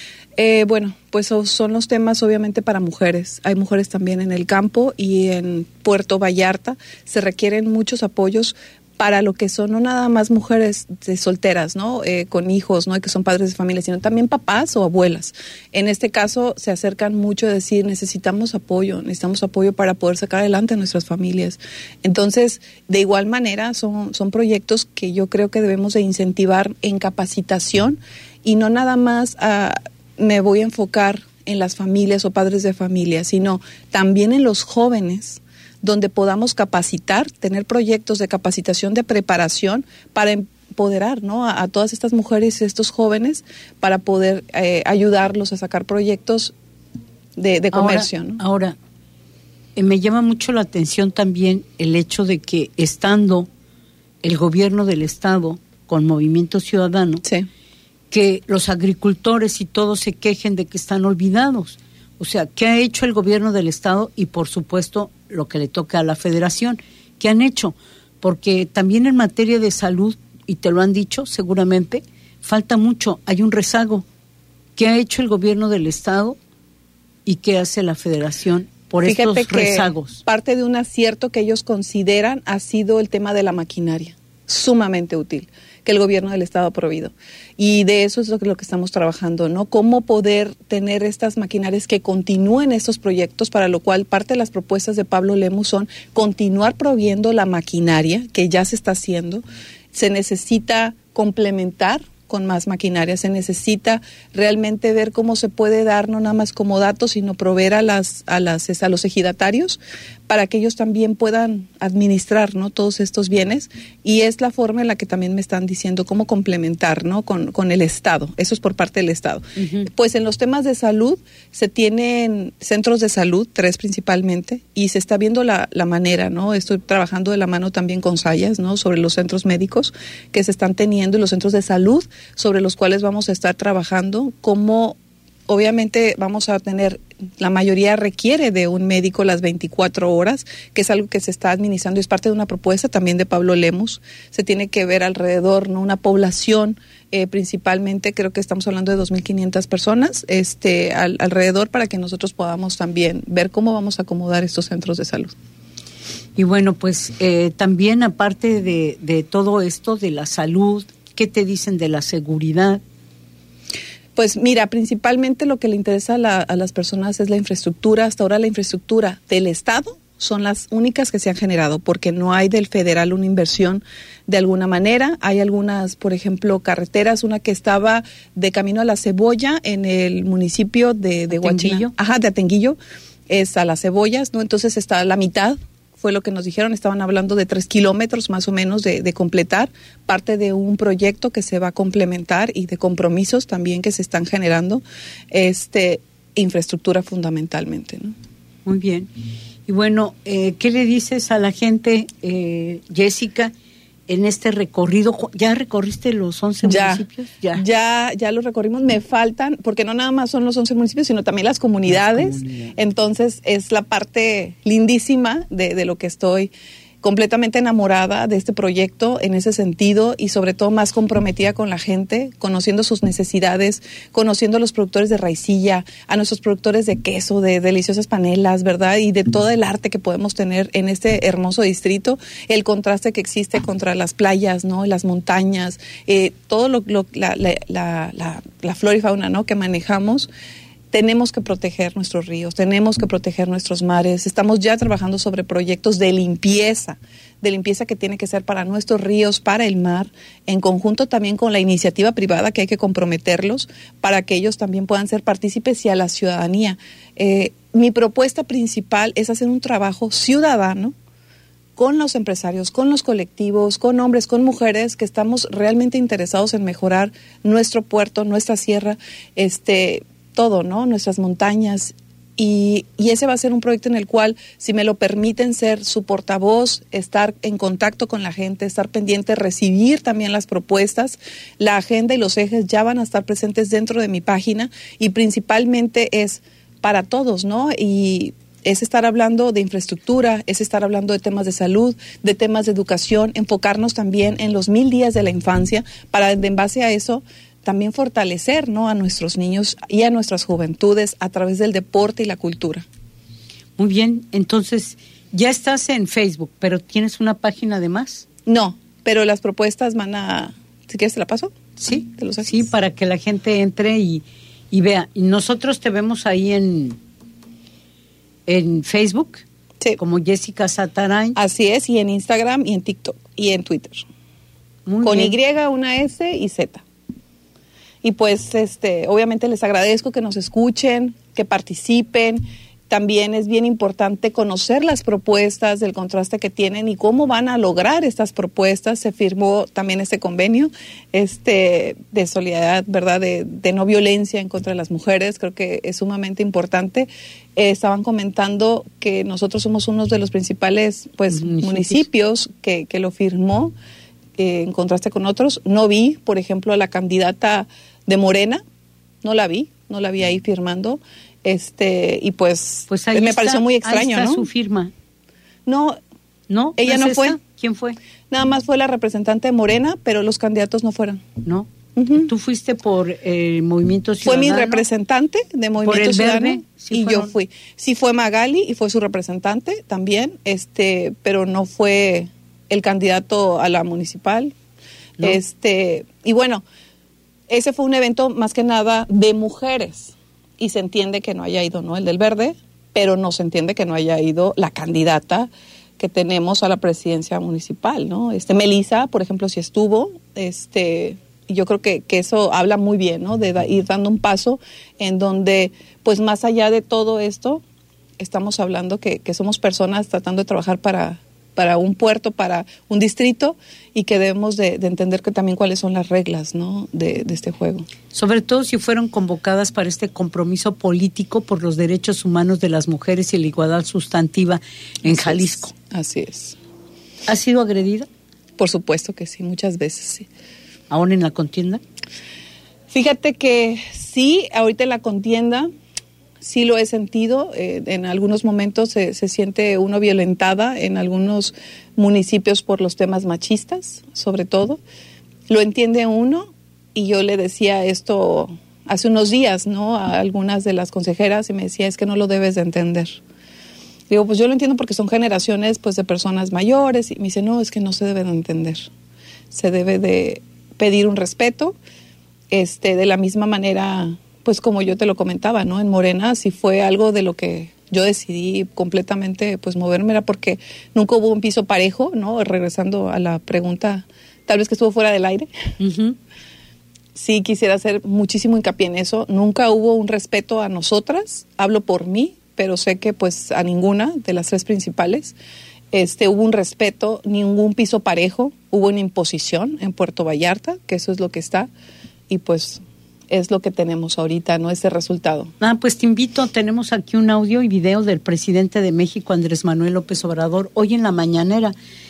Eh, bueno, pues son los temas obviamente para mujeres. Hay mujeres también en el campo y en Puerto Vallarta. Se requieren muchos apoyos para lo que son no nada más mujeres de solteras, ¿no? Eh, con hijos, ¿no? Y que son padres de familia, sino también papás o abuelas. En este caso se acercan mucho a decir, necesitamos apoyo, necesitamos apoyo para poder sacar adelante a nuestras familias. Entonces, de igual manera, son, son proyectos que yo creo que debemos de incentivar en capacitación y no nada más a, me voy a enfocar en las familias o padres de familia, sino también en los jóvenes, donde podamos capacitar, tener proyectos de capacitación, de preparación para empoderar, ¿no?, a, a todas estas mujeres y estos jóvenes para poder eh, ayudarlos a sacar proyectos de, de comercio. Ahora, ¿no? ahora eh, me llama mucho la atención también el hecho de que estando el gobierno del estado con Movimiento Ciudadano, sí, que los agricultores y todos se quejen de que están olvidados. O sea, ¿qué ha hecho el gobierno del estado? Y por supuesto lo que le toca a la federación. ¿Qué han hecho? Porque también en materia de salud, y te lo han dicho seguramente, falta mucho, hay un rezago. ¿Qué ha hecho el gobierno del estado y qué hace la federación por Fíjate estos que rezagos? Parte de un acierto que ellos consideran ha sido el tema de la maquinaria, sumamente útil, que el gobierno del estado ha proveído. Y de eso es lo que, lo que estamos trabajando, ¿no? Cómo poder tener estas maquinarias que continúen estos proyectos, para lo cual parte de las propuestas de Pablo Lemus son continuar proviendo la maquinaria que ya se está haciendo. Se necesita complementar con más maquinaria, se necesita realmente ver cómo se puede dar, no nada más como datos, sino proveer a las a las a los ejidatarios para que ellos también puedan administrar, ¿no?, todos estos bienes, y es la forma en la que también me están diciendo cómo complementar, ¿no?, con, con el Estado. Eso es por parte del Estado. Uh-huh. Pues en los temas de salud se tienen centros de salud, tres principalmente, y se está viendo la, la manera, ¿no? Estoy trabajando de la mano también con Sayas, ¿no?, sobre los centros médicos que se están teniendo y los centros de salud sobre los cuales vamos a estar trabajando, como obviamente vamos a tener, la mayoría requiere de un médico las veinticuatro horas, que es algo que se está administrando, es parte de una propuesta también de Pablo Lemus. Se tiene que ver alrededor, ¿no?, una población, eh, principalmente creo que estamos hablando de dos mil quinientas personas este, al, alrededor, para que nosotros podamos también ver cómo vamos a acomodar estos centros de salud. Y bueno, pues eh, también aparte de, de todo esto, de la salud, ¿qué te dicen de la seguridad? Pues mira, principalmente lo que le interesa a, la, a las personas es la infraestructura. Hasta ahora la infraestructura del Estado son las únicas que se han generado, porque no hay del federal una inversión de alguna manera. Hay algunas, por ejemplo, carreteras, una que estaba de camino a La Cebolla en el municipio de, de Huachillo. Ajá, de Atenguillo, es a Las Cebollas, ¿no? Entonces está a la mitad. Fue lo que nos dijeron, estaban hablando de tres kilómetros más o menos de, de completar, parte de un proyecto que se va a complementar y de compromisos también que se están generando, este, infraestructura fundamentalmente, ¿no? Muy bien. Y bueno, eh, ¿qué le dices a la gente, eh, Jessica, en este recorrido? ¿Ya recorriste los once ya, municipios? Ya, ya, ya los recorrimos. Me faltan, porque no nada más son los once municipios, sino también las comunidades. Las comunidades. Entonces, es la parte lindísima de, de lo que estoy completamente enamorada de este proyecto en ese sentido, y sobre todo más comprometida con la gente, conociendo sus necesidades, conociendo a los productores de raicilla, a nuestros productores de queso, de deliciosas panelas, ¿verdad? Y de todo el arte que podemos tener en este hermoso distrito, el contraste que existe contra las playas, ¿no?, las montañas, eh, todo lo, lo la, la, la, la, la flora y fauna, ¿no?, que manejamos. Tenemos que proteger nuestros ríos, tenemos que proteger nuestros mares. Estamos ya trabajando sobre proyectos de limpieza, de limpieza que tiene que ser para nuestros ríos, para el mar, en conjunto también con la iniciativa privada, que hay que comprometerlos para que ellos también puedan ser partícipes, y a la ciudadanía. Eh, mi propuesta principal es hacer un trabajo ciudadano con los empresarios, con los colectivos, con hombres, con mujeres, que estamos realmente interesados en mejorar nuestro puerto, nuestra sierra, este... todo, ¿no?, nuestras montañas, y, y ese va a ser un proyecto en el cual, si me lo permiten, ser su portavoz, estar en contacto con la gente, estar pendiente, recibir también las propuestas. La agenda y los ejes ya van a estar presentes dentro de mi página, y principalmente es para todos, ¿no?, y es estar hablando de infraestructura, es estar hablando de temas de salud, de temas de educación, enfocarnos también en los mil días de la infancia, para en base a eso también fortalecer, ¿no?, a nuestros niños y a nuestras juventudes a través del deporte y la cultura. Muy bien, entonces ya estás en Facebook, pero ¿tienes una página además? No, pero las propuestas van a... Si quieres te la paso. Sí, ¿te los sí, para que la gente entre y, y vea. Y nosotros te vemos ahí en, en Facebook, sí, como Jessica Satarain. Así es, y en Instagram y en TikTok y en Twitter. Muy Con bien. Y, una S y Z. Y pues, este, obviamente les agradezco que nos escuchen, que participen. También es bien importante conocer las propuestas, del contraste que tienen y cómo van a lograr estas propuestas. Se firmó también este convenio este, de solidaridad, ¿verdad?, de, de no violencia en contra de las mujeres. Creo que es sumamente importante. Eh, estaban comentando que nosotros somos uno de los principales pues, municipios, municipios que, que lo firmó, eh, en contraste con otros. No vi, por ejemplo, a la candidata de Morena, no la vi, no la vi ahí firmando, este y pues, pues me está, pareció muy extraño, ahí está, ¿no? Su firma. No, no, ella no, no fue. ¿Quién fue? Nada más fue la representante de Morena, pero los candidatos no fueron. No. Uh-huh. Tú fuiste por el eh, Movimiento Ciudadano. Fue mi representante de Movimiento Ciudadano. Verde, ¿sí y fueron? Yo fui. Sí fue Magali y fue su representante también, este, pero no fue el candidato a la municipal. No. Este, y bueno, ese fue un evento más que nada de mujeres, y se entiende que no haya ido, ¿no?, el del Verde, pero no se entiende que no haya ido la candidata que tenemos a la presidencia municipal, ¿no? Este, Melissa, por ejemplo, sí estuvo, este, y yo creo que, que eso habla muy bien, ¿no?, de da, ir dando un paso en donde, pues más allá de todo esto, estamos hablando que, que somos personas tratando de trabajar para, para un puerto, para un distrito, y que debemos de, de entender que también cuáles son las reglas, ¿no?, de, de este juego. Sobre todo si fueron convocadas para este compromiso político por los derechos humanos de las mujeres y la igualdad sustantiva en Así Jalisco. Es, así es. ¿Ha sido agredida? Por supuesto que sí, muchas veces sí. ¿Aún en la contienda? Fíjate que sí, ahorita en la contienda sí lo he sentido. Eh, en algunos momentos se, se siente uno violentada en algunos municipios por los temas machistas, sobre todo. Lo entiende uno, y yo le decía esto hace unos días, ¿no?, a algunas de las consejeras, y me decía, es que no lo debes de entender. Digo, pues yo lo entiendo porque son generaciones, pues, de personas mayores, y me dice, no, es que no se debe de entender. Se debe de pedir un respeto, este, de la misma manera, pues como yo te lo comentaba, ¿no? En Morena, si fue algo de lo que yo decidí completamente, pues, moverme, era porque nunca hubo un piso parejo, ¿no? Regresando a la pregunta, tal vez que estuvo fuera del aire. Uh-huh. Sí, quisiera hacer muchísimo hincapié en eso. Nunca hubo un respeto a nosotras, hablo por mí, pero sé que, pues, a ninguna de las tres principales este, hubo un respeto, ningún piso parejo, hubo una imposición en Puerto Vallarta, que eso es lo que está, y pues es lo que tenemos ahorita, ¿no?, ese resultado. Ah, pues te invito, tenemos aquí un audio y video del presidente de México, Andrés Manuel López Obrador, hoy en la mañanera.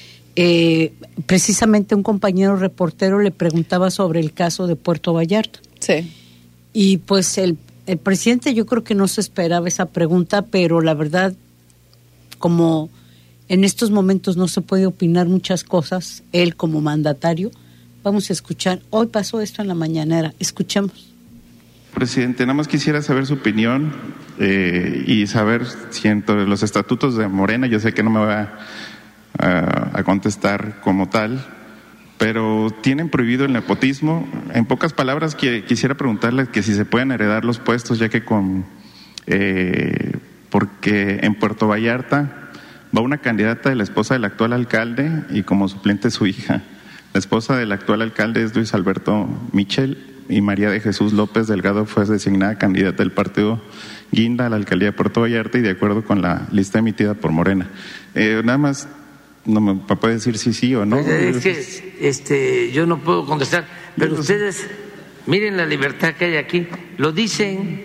Eh, precisamente un compañero reportero le preguntaba sobre el caso de Puerto Vallarta. Sí. Y pues el, el presidente, yo creo que no se esperaba esa pregunta, pero la verdad, como en estos momentos no se puede opinar muchas cosas, él como mandatario, vamos a escuchar. Hoy pasó esto en la mañanera, escuchemos. Presidente, nada más quisiera saber su opinión eh, y saber si entre los estatutos de Morena, yo sé que no me va a, a contestar como tal, pero tienen prohibido el nepotismo. En pocas palabras, que, quisiera preguntarle que si se pueden heredar los puestos, ya que con eh, porque en Puerto Vallarta va una candidata de la esposa del actual alcalde y como suplente su hija. La esposa del actual alcalde es Luis Alberto Michel, y María de Jesús López Delgado fue designada candidata del partido Guinda a la alcaldía de Puerto Vallarta, y de acuerdo con la lista emitida por Morena. Eh, nada más, no me puede decir si sí o no. Es que este, yo no puedo contestar, pero ustedes miren la libertad que hay aquí, lo dicen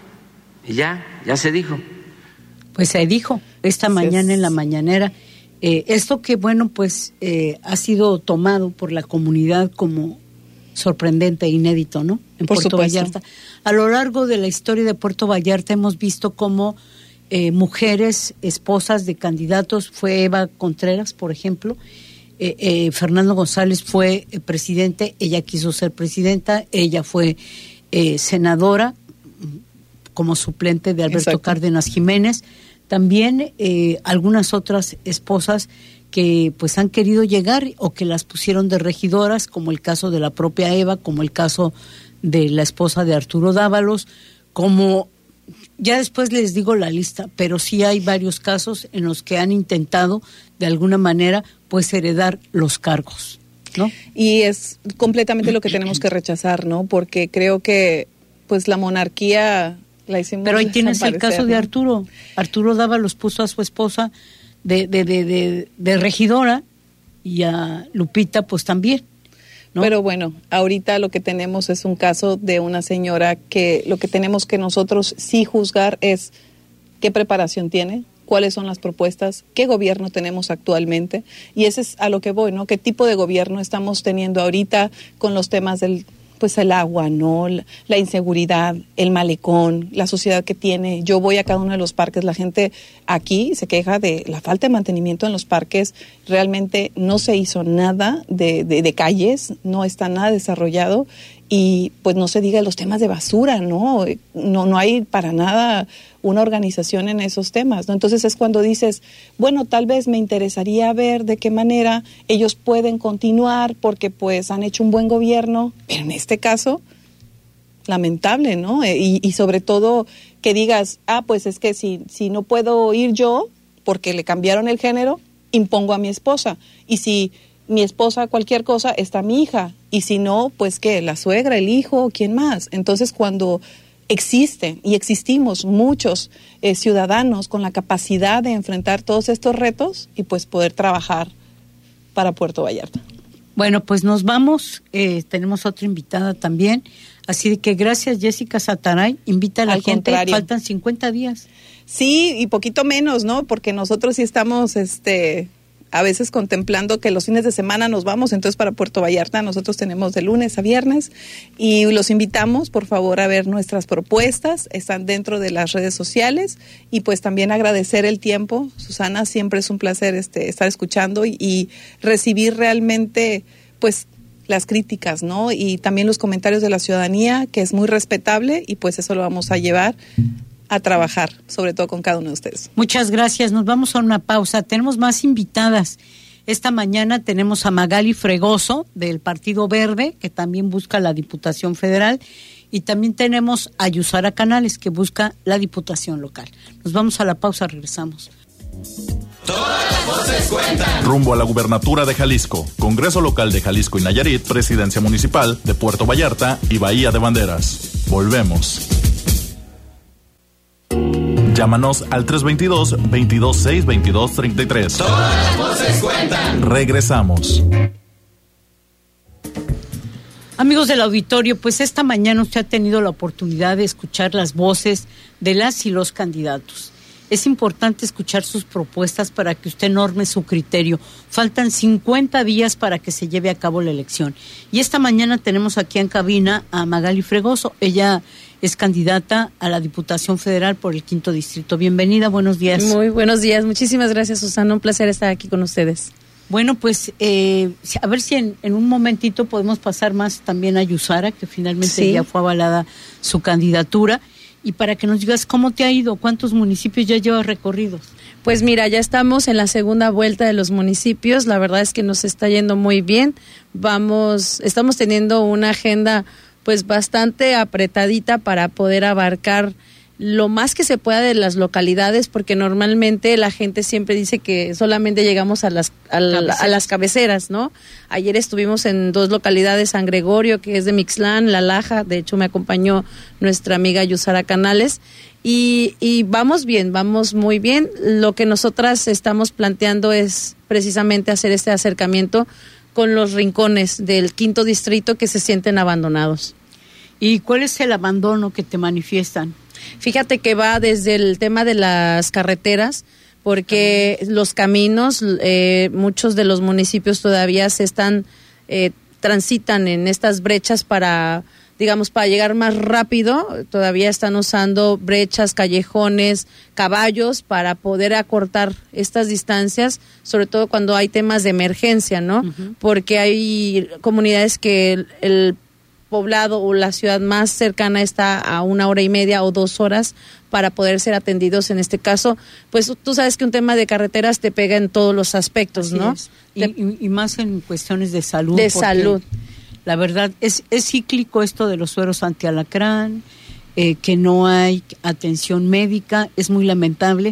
y ya, ya se dijo. Pues se dijo esta mañana en la mañanera. Eh, esto que, bueno, pues eh, ha sido tomado por la comunidad como sorprendente e inédito, ¿no? En por Puerto supuesto. Vallarta. A lo largo de la historia de Puerto Vallarta hemos visto cómo eh, mujeres, esposas de candidatos, fue Eva Contreras, por ejemplo, eh, eh, Fernando González fue eh, presidente, ella quiso ser presidenta, ella fue eh, senadora como suplente de Alberto Exacto. Cárdenas Jiménez. También eh, algunas otras esposas que pues han querido llegar o que las pusieron de regidoras, como el caso de la propia Eva, como el caso de la esposa de Arturo Dávalos, como ya después les digo la lista, pero sí hay varios casos en los que han intentado de alguna manera pues heredar los cargos, ¿no? Y es completamente lo que tenemos que rechazar, ¿no? Porque creo que pues la monarquía la hicimos. Pero ahí tienes el caso de Arturo. Arturo Dávalos puso a su esposa de, de, de, de, de regidora y a Lupita pues también, ¿no? Pero bueno, ahorita lo que tenemos es un caso de una señora que lo que tenemos que nosotros sí juzgar es qué preparación tiene, cuáles son las propuestas, qué gobierno tenemos actualmente, y ese es a lo que voy, ¿no? ¿Qué tipo de gobierno estamos teniendo ahorita con los temas del pues el agua, ¿no? La, la inseguridad, el malecón, la sociedad que tiene. Yo voy a cada uno de los parques, la gente aquí se queja de la falta de mantenimiento en los parques, realmente no se hizo nada de, de, de calles, no está nada desarrollado, y pues no se diga los temas de basura, ¿no? No, no hay para nada una organización en esos temas, ¿no? Entonces es cuando dices, bueno, tal vez me interesaría ver de qué manera ellos pueden continuar porque pues han hecho un buen gobierno, pero en este caso, lamentable, ¿no? Y, y sobre todo que digas, ah, pues es que si, si no puedo ir yo porque le cambiaron el género, impongo a mi esposa, y si mi esposa cualquier cosa, está mi hija, y si no, pues ¿qué? La suegra, el hijo, ¿quién más? Entonces cuando existen y existimos muchos eh, ciudadanos con la capacidad de enfrentar todos estos retos y pues poder trabajar para Puerto Vallarta. Bueno, pues nos vamos, eh, tenemos otra invitada también, así que gracias Jessica Sataray, invita a la Al gente, contrario. faltan cincuenta días. Sí, y poquito menos, ¿no? Porque nosotros sí estamos, este, a veces contemplando que los fines de semana nos vamos, entonces para Puerto Vallarta nosotros tenemos de lunes a viernes y los invitamos, por favor, a ver nuestras propuestas, están dentro de las redes sociales y pues también agradecer el tiempo. Susana, siempre es un placer este, estar escuchando y, y recibir realmente, pues, las críticas, ¿no? Y también los comentarios de la ciudadanía, que es muy respetable y pues eso lo vamos a llevar a trabajar, sobre todo con cada uno de ustedes. Muchas gracias, nos vamos a una pausa, tenemos más invitadas. Esta mañana tenemos a Magali Fregoso del Partido Verde, que también busca la Diputación Federal, y también tenemos a Yusara Canales, que busca la Diputación Local. Nos vamos a la pausa, regresamos. Todas las voces cuentan. Rumbo a la gubernatura de Jalisco, Congreso Local de Jalisco y Nayarit, Presidencia Municipal de Puerto Vallarta y Bahía de Banderas. Volvemos. Llámanos al tres dos dos, veintidós seis, veintidós treinta y tres. Todas las voces cuentan. Regresamos. Amigos del auditorio, pues esta mañana usted ha tenido la oportunidad de escuchar las voces de las y los candidatos. Es importante escuchar sus propuestas para que usted norme su criterio. Faltan cincuenta días para que se lleve a cabo la elección. Y esta mañana tenemos aquí en cabina a Magali Fregoso. Ella es candidata a la Diputación Federal por el Quinto Distrito. Bienvenida, buenos días. Muy buenos días, muchísimas gracias, Susana. Un placer estar aquí con ustedes. Bueno, pues eh, a ver si en, en un momentito podemos pasar más también a Yusara, que finalmente Sí. ya fue avalada su candidatura. Y para que nos digas cómo te ha ido, cuántos municipios ya llevas recorridos. Pues mira, ya estamos en la segunda vuelta de los municipios. La verdad es que nos está yendo muy bien. Vamos, estamos teniendo una agenda pues bastante apretadita para poder abarcar lo más que se pueda de las localidades, porque normalmente la gente siempre dice que solamente llegamos a las a, la, a las cabeceras, ¿no? Ayer estuvimos en dos localidades, San Gregorio, que es de Mixlán, La Laja, de hecho me acompañó nuestra amiga Yusara Canales, y, y vamos bien, vamos muy bien. Lo que nosotras estamos planteando es precisamente hacer este acercamiento con los rincones del Quinto Distrito que se sienten abandonados. ¿Y cuál es el abandono que te manifiestan? Fíjate que va desde el tema de las carreteras, porque los caminos, eh, muchos de los municipios todavía se están, eh, transitan en estas brechas para, digamos, para llegar más rápido, todavía están usando brechas, callejones, caballos para poder acortar estas distancias, sobre todo cuando hay temas de emergencia, ¿no? Uh-huh. Porque hay comunidades que el, el poblado o la ciudad más cercana está a una hora y media o dos horas para poder ser atendidos. En este caso, pues tú sabes que un tema de carreteras te pega en todos los aspectos, Así ¿no? Es. Y, y, y más en cuestiones de salud. De salud. La verdad, es, es cíclico esto de los sueros antialacrán, eh, que no hay atención médica, es muy lamentable.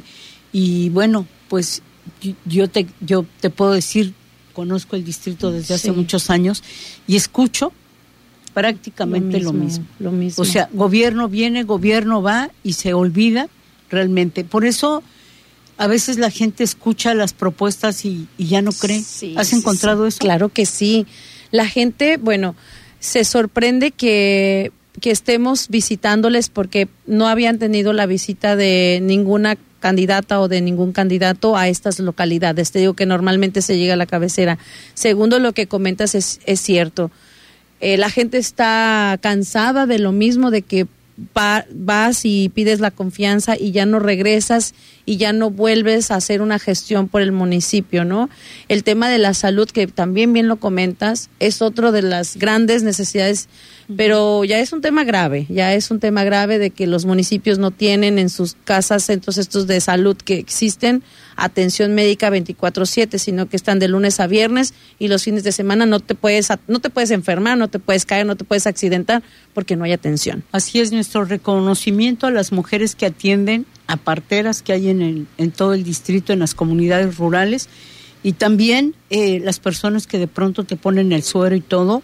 Y bueno, pues yo te, yo te puedo decir, conozco el distrito desde hace sí. muchos años y escucho prácticamente lo mismo, lo mismo. Lo mismo. O sea, gobierno viene, gobierno va y se olvida realmente. Por eso a veces la gente escucha las propuestas y, y ya no cree. Sí, ¿Has sí, encontrado sí. eso? Claro que sí. La gente, bueno, se sorprende que, que estemos visitándoles porque no habían tenido la visita de ninguna candidata o de ningún candidato a estas localidades. Te digo que normalmente se llega a la cabecera. Segundo, lo que comentas es, es cierto. Eh, la gente está cansada de lo mismo, de que va, vas y pides la confianza y ya no regresas y ya no vuelves a hacer una gestión por el municipio, ¿no? El tema de la salud, que también bien lo comentas, es otro de las grandes necesidades, pero ya es un tema grave, ya es un tema grave de que los municipios no tienen en sus casas centros estos de salud que existen, atención médica veinticuatro siete, sino que están de lunes a viernes y los fines de semana no te puedes no te puedes enfermar, no te puedes caer, no te puedes accidentar porque no hay atención. Así es, nuestro reconocimiento a las mujeres que atienden, a parteras que hay en, el, en todo el distrito, en las comunidades rurales, y también eh, las personas que de pronto te ponen el suero y todo,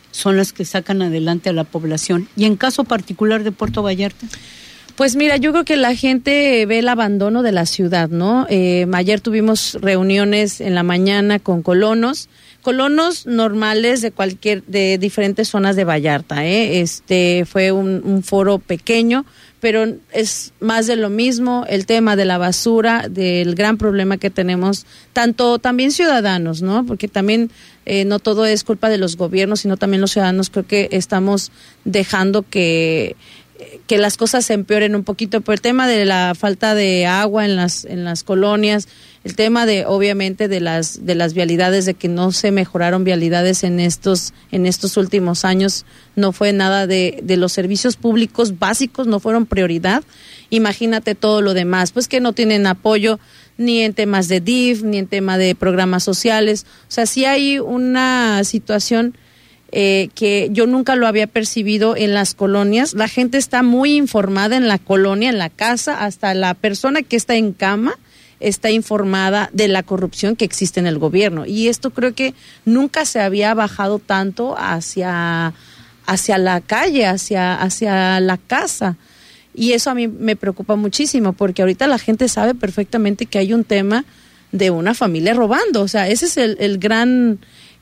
son las que sacan adelante a la población. Y en caso particular de Puerto Vallarta. Pues mira, yo creo que la gente ve el abandono de la ciudad, ¿no? Eh, ayer tuvimos reuniones en la mañana con colonos, colonos normales de cualquier, de diferentes zonas de Vallarta, ¿eh? Este fue un, un foro pequeño, pero es más de lo mismo, el tema de la basura, del gran problema que tenemos, tanto también ciudadanos, ¿no? Porque también eh, no todo es culpa de los gobiernos, sino también los ciudadanos. Creo que estamos dejando que que las cosas se empeoren un poquito por el tema de la falta de agua en las en las colonias, el tema de obviamente de las de las vialidades, de que no se mejoraron vialidades en estos en estos últimos años, no fue nada de de los servicios públicos básicos, no fueron prioridad. Imagínate todo lo demás, pues que no tienen apoyo ni en temas de D I F, ni en tema de programas sociales. O sea, sí hay una situación Eh, que yo nunca lo había percibido en las colonias. La gente está muy informada en la colonia, en la casa, hasta la persona que está en cama está informada de la corrupción que existe en el gobierno. Y esto creo que nunca se había bajado tanto hacia, hacia la calle, hacia, hacia la casa. Y eso a mí me preocupa muchísimo, porque ahorita la gente sabe perfectamente que hay un tema de una familia robando. O sea, ese es el, el gran...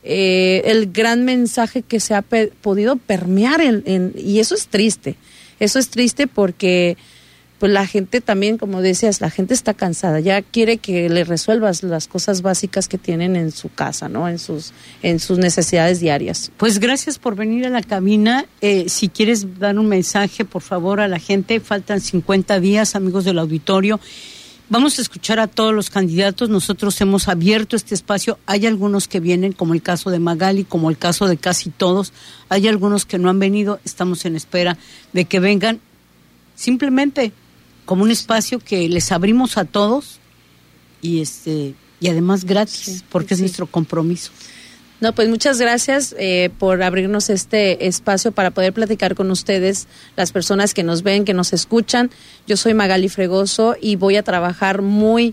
Eh, el gran mensaje que se ha pe- podido permear en, en, y eso es triste, eso es triste porque pues la gente también, como decías, la gente está cansada, ya quiere que le resuelvas las cosas básicas que tienen en su casa, ¿no? En sus, en sus necesidades diarias. Pues gracias por venir a la cabina. Eh, si quieres dar un mensaje, por favor, a la gente, faltan cincuenta días, amigos del auditorio. Vamos a escuchar a todos los candidatos. Nosotros hemos abierto este espacio. Hay algunos que vienen, como el caso de Magali, como el caso de casi todos. Hay algunos que no han venido. Estamos en espera de que vengan. Simplemente como un espacio que les abrimos a todos y este y además gratis, sí, porque sí. Es nuestro compromiso. No, pues muchas gracias eh, por abrirnos este espacio para poder platicar con ustedes, las personas que nos ven, que nos escuchan. Yo soy Magali Fregoso y voy a trabajar muy,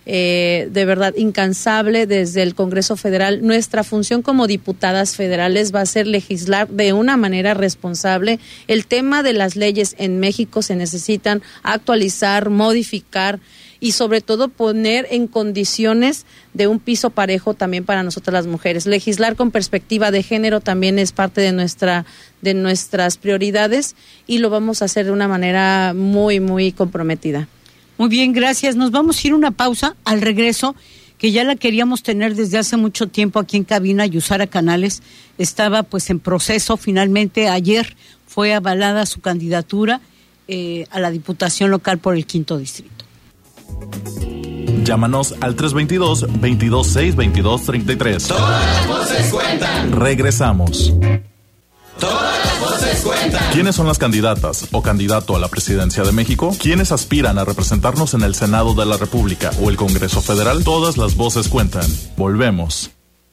eh, de verdad, incansable desde el Congreso Federal. Nuestra función como diputadas federales va a ser legislar de una manera responsable. El tema de las leyes en México se necesitan actualizar, modificar, y sobre todo poner en condiciones de un piso parejo también para nosotras las mujeres. Legislar con perspectiva de género también es parte de nuestra de nuestras prioridades y lo vamos a hacer de una manera muy, muy comprometida. Muy bien, gracias. Nos vamos a ir a una pausa. Al regreso, que ya la queríamos tener desde hace mucho tiempo aquí en cabina, Yusara Canales estaba pues en proceso. Finalmente ayer fue avalada su candidatura eh, a la Diputación Local por el Quinto Distrito. Llámanos al tres dos dos, veintidós seis, veintidós treinta y tres. Todas las voces cuentan. Regresamos. Todas las voces cuentan. ¿Quiénes son las candidatas o candidato a la presidencia de México? ¿Quiénes aspiran a representarnos en el Senado de la República o el Congreso Federal? Todas las voces cuentan. Volvemos.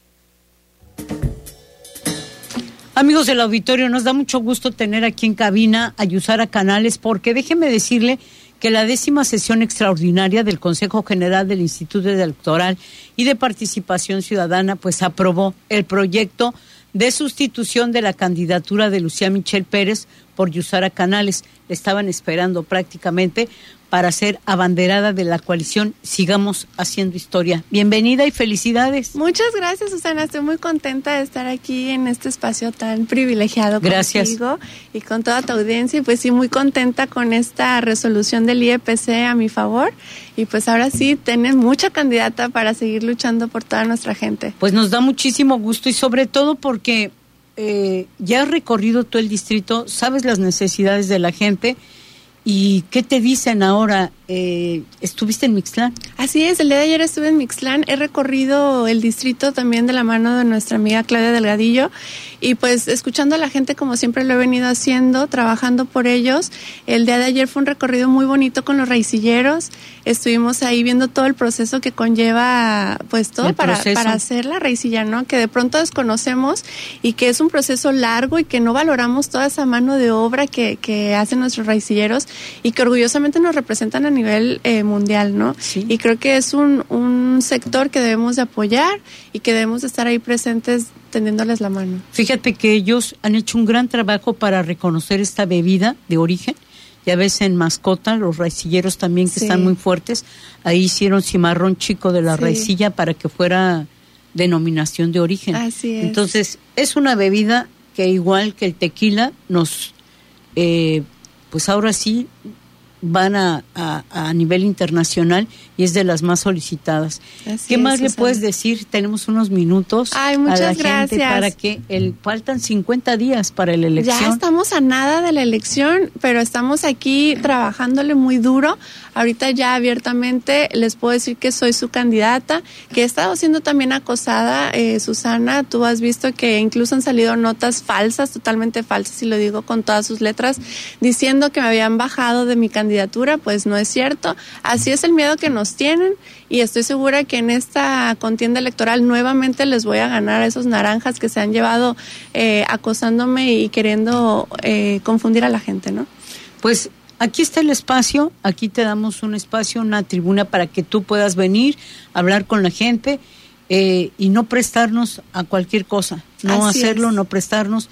Amigos del auditorio, nos da mucho gusto tener aquí en cabina a Yusara Canales, porque déjeme decirle que la décima sesión extraordinaria del Consejo General del Instituto Electoral y de Participación Ciudadana pues aprobó el proyecto de sustitución de la candidatura de Lucía Michelle Pérez por Yusara Canales. Le estaban esperando prácticamente para ser abanderada de la coalición Sigamos Haciendo Historia. Bienvenida y felicidades. Muchas gracias, Susana. Estoy muy contenta de estar aquí en este espacio tan privilegiado gracias. Contigo y con toda tu audiencia. Y pues sí, muy contenta con esta resolución del I E P C a mi favor. Y pues ahora sí, tienes mucha candidata para seguir luchando por toda nuestra gente. Pues nos da muchísimo gusto y sobre todo porque eh, ya has recorrido todo el distrito, sabes las necesidades de la gente. ¿Y qué te dicen ahora? Eh, ¿Estuviste en Mixtlán? Así es, el día de ayer estuve en Mixtlán, he recorrido el distrito también de la mano de nuestra amiga Claudia Delgadillo y pues escuchando a la gente como siempre lo he venido haciendo, trabajando por ellos. El día de ayer fue un recorrido muy bonito con los raicilleros, estuvimos ahí viendo todo el proceso que conlleva pues todo para, para hacer la raicilla, ¿no? Que de pronto desconocemos y que es un proceso largo y que no valoramos toda esa mano de obra que, que hacen nuestros raicilleros y que orgullosamente nos representan a nivel eh, mundial, ¿no? Sí. Y creo que es un, un sector que debemos de apoyar y que debemos de estar ahí presentes tendiéndoles la mano. Fíjate que ellos han hecho un gran trabajo para reconocer esta bebida de origen. Ya ves en Mascota, los raicilleros también que Sí. están muy fuertes, ahí hicieron cimarrón chico de la Sí. raicilla para que fuera denominación de origen. Así es. Entonces, es una bebida que igual que el tequila, nos, eh, pues ahora sí, van a, a, a nivel internacional y es de las más solicitadas. Así ¿Qué es, más le Susana. puedes decir? Tenemos unos minutos Ay, a muchas la gente gracias. para que el, faltan cincuenta días para la elección. Ya estamos a nada de la elección, pero estamos aquí trabajándole muy duro. Ahorita ya abiertamente les puedo decir que soy su candidata, que he estado siendo también acosada, eh, Susana. Tú has visto que incluso han salido notas falsas, totalmente falsas, y lo digo con todas sus letras, diciendo que me habían bajado de mi candidatura. Pues no es cierto. Así es el miedo que nos tienen, y estoy segura que en esta contienda electoral nuevamente les voy a ganar a esos naranjas que se han llevado eh, acosándome y queriendo eh, confundir a la gente, ¿no? Pues aquí está el espacio, aquí te damos un espacio, una tribuna para que tú puedas venir, hablar con la gente eh, y no prestarnos a cualquier cosa, no Así hacerlo, es. no prestarnos.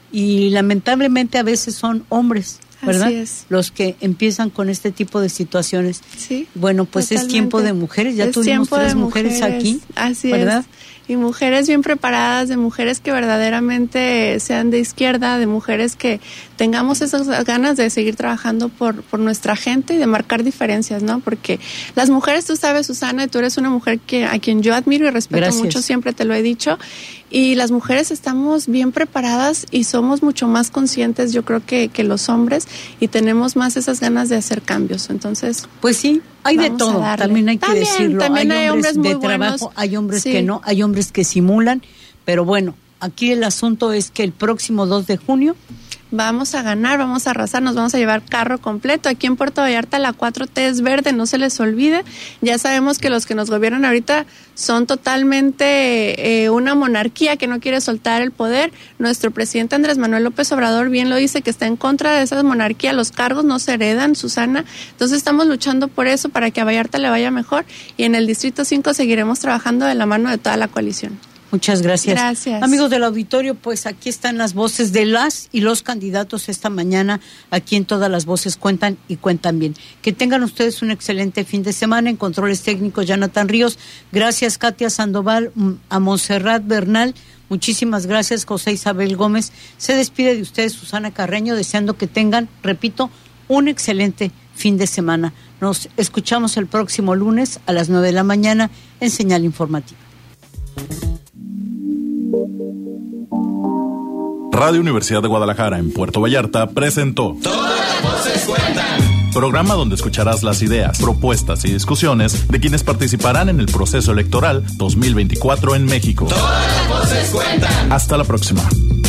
Y lamentablemente a veces son hombres, ¿verdad? Así es. Los que empiezan con este tipo de situaciones. Sí. Bueno, pues es Totalmente. tiempo de mujeres, ya Es tuvimos tiempo tres de mujeres, aquí, Así ¿verdad? es. Y mujeres bien preparadas, de mujeres que verdaderamente sean de izquierda, de mujeres que tengamos esas ganas de seguir trabajando por, por nuestra gente y de marcar diferencias, ¿no? Porque las mujeres, tú sabes, Susana, y tú eres una mujer que a quien yo admiro y respeto Gracias. mucho, siempre te lo he dicho, y las mujeres estamos bien preparadas y somos mucho más conscientes, yo creo, que, que los hombres, y tenemos más esas ganas de hacer cambios. Entonces, pues sí, hay de vamos a todo, darle. también hay que También, decirlo. también hay hay hombres, hombres de muy trabajo, buenos. hay hombres Sí. que no, hay hombres que simulan, pero bueno, aquí el asunto es que el próximo dos de junio vamos a ganar, vamos a arrasar, nos vamos a llevar carro completo. Aquí en Puerto Vallarta la cuatro T es verde, no se les olvide. Ya sabemos que los que nos gobiernan ahorita son totalmente eh, una monarquía que no quiere soltar el poder. Nuestro presidente Andrés Manuel López Obrador bien lo dice, que está en contra de esa monarquía. Los cargos no se heredan, Susana. Entonces estamos luchando por eso, para que a Vallarta le vaya mejor. Y en el Distrito cinco seguiremos trabajando de la mano de toda la coalición. Muchas gracias. Gracias. Amigos del auditorio, pues aquí están las voces de las y los candidatos esta mañana. Aquí en Todas las Voces Cuentan y Cuentan Bien. Que tengan ustedes un excelente fin de semana. En controles técnicos, Jonathan Ríos. Gracias, Katia Sandoval, a Montserrat Bernal. Muchísimas gracias, José Isabel Gómez. Se despide de ustedes, Susana Carreño, deseando que tengan, repito, un excelente fin de semana. Nos escuchamos el próximo lunes a las nueve de la mañana en Señal Informativa. Radio Universidad de Guadalajara en Puerto Vallarta presentó Todas las voces cuentan. Programa donde escucharás las ideas, propuestas y discusiones de quienes participarán en el proceso electoral dos mil veinticuatro en México. Todas las voces cuentan. Hasta la próxima.